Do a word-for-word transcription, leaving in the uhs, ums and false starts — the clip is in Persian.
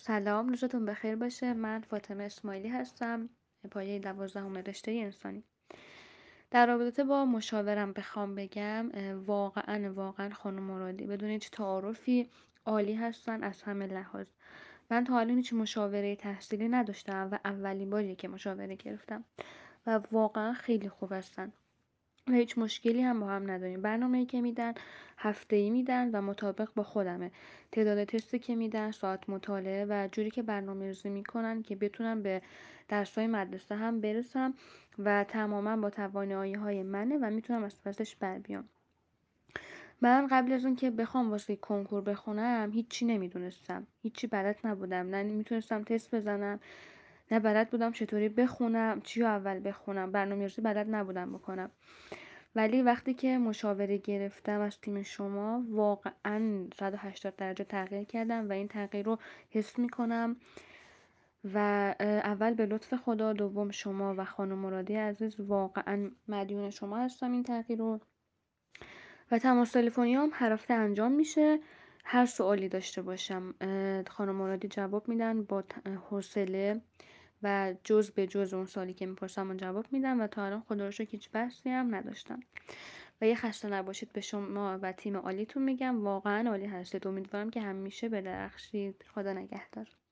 سلام، روزتون بخیر باشه. من فاطمه اسماعیلی هستم، پایه دوازدهم رشته انسانی. در رابطه با مشاورم بخوام بگم، اه، واقعا واقعا خانم مرادی بدون هیچ تعارفی عالی هستن از همه لحاظ. من تا حالا هیچ مشاوره تحصیلی نداشتم و اولین باریه که مشاوره گرفتم و واقعا خیلی خوب هستن و هیچ مشکلی هم با هم نداریم. برنامه‌ای که میدن هفته‌ای میدن و مطابق با خودمه. تعداد تستی که میدن، ساعت مطالعه و جوری که برنامه‌ریزی میکنن که بتونم به درس‌های مدرسه هم برسم و تماما با توانایی‌های منه و میتونم از پسش بر بیام. من قبل از اون که بخوام واسه کنکور بخونم هیچی نمیدونستم، هیچی بلد نبودم، نه میتونستم تست بزنم، نه بلد بودم چطوری بخونم، چی رو اول بخونم، برنامه‌ریزی بلد نبودم بکنم. ولی وقتی که مشاوره گرفتم از تیم شما واقعا صد و هشتاد درجه تغییر کردم و این تغییر رو حس میکنم و اول به لطف خدا، دوم شما و خانم مرادی عزیز، واقعا مدیون شما هستم این تغییر رو. و تماس تلفنی هم هر هفته انجام میشه. هر سوالی داشته باشم خانم مرادی جواب میدن با حوصله و جز به جز اون سوالی که میپرسم اون جواب میدم و تا الان خدا رو شکر هیچ بحثی هم نداشتم. و یه خسته نباشید به شما و تیم عالیتون میگم، واقعا عالی هستید. امیدوارم که همیشه بدرخشید. خدا نگهدار.